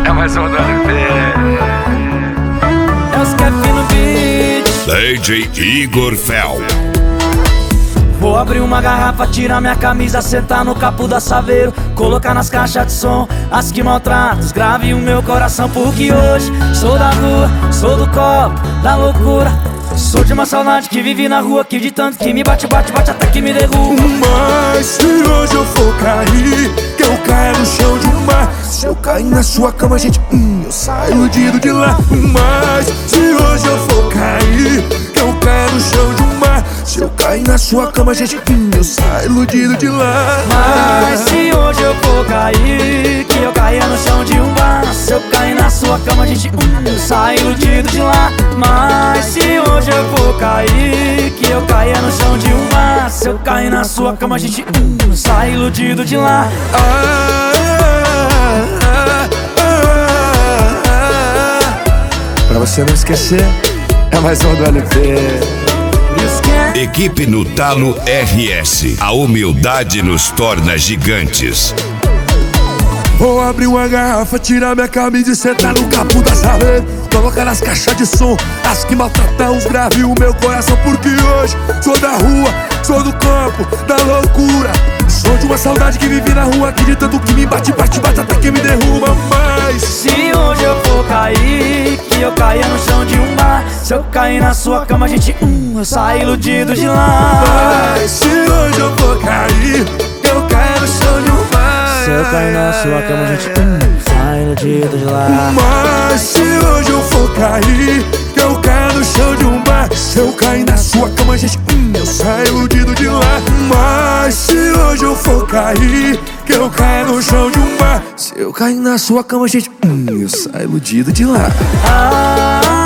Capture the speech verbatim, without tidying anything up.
É mais um do L P. É os Cap no beat. D J Igor Fel. Vou abrir uma garrafa, tirar minha camisa, sentar no capo da Saveiro, colocar nas caixas de som as que maltratam, os grave o meu coração. Porque hoje sou da rua, sou do copo, da loucura. Sou de uma saudade que vive na rua, que de tanto que me bate, bate, bate até que me derruba. Mas se hoje eu for cair, que eu caia no chão de um mar. Se eu cair na sua cama, gente, hum, eu saio iludido de lá. Mas se hoje eu for cair, que eu caia no chão de um mar. Se eu cair na sua cama, gente, hum, eu saio iludido de lá. Mas se hoje eu for cair, que eu caia no chão de um bar. Se eu cair na sua cama, gente, hum, eu saio iludido de lá. Mas se hoje eu for cair, que eu caia no chão de um bar. Se eu cair na sua cama, gente, hum, eu saio iludido de lá. Ah, ah, ah, ah. Pra você não esquecer, é mais um do L P. Equipe no Talo R S. A humildade nos torna gigantes. Vou abrir uma garrafa, tirar minha camisa e sentar no capo da Saveiro, colocar nas caixas de som as que maltratam os graves o meu coração. Porque hoje sou da rua, sou do campo, da loucura. Sou de uma saudade que vive na rua, que de tanto que me bate, bate, bate até que me derruba. Mas se hoje eu for cair, que eu caia no chão de um bar. Se eu cair na sua cama, gente, hum, eu saio iludido de lá. Mas se hoje eu for cair, que eu caia no chão de um bar. Se eu cair na sua cama, gente, hum, saio iludido de lá. Mas se hoje eu for cair, que eu caia no chão de um bar. Se eu cair na sua cama, gente, hum, eu saio iludido de lá. Mas se hoje eu for cair, que eu caia no chão de um bar. Se eu cair na sua cama, gente, hum, eu saio iludido de lá. Ah,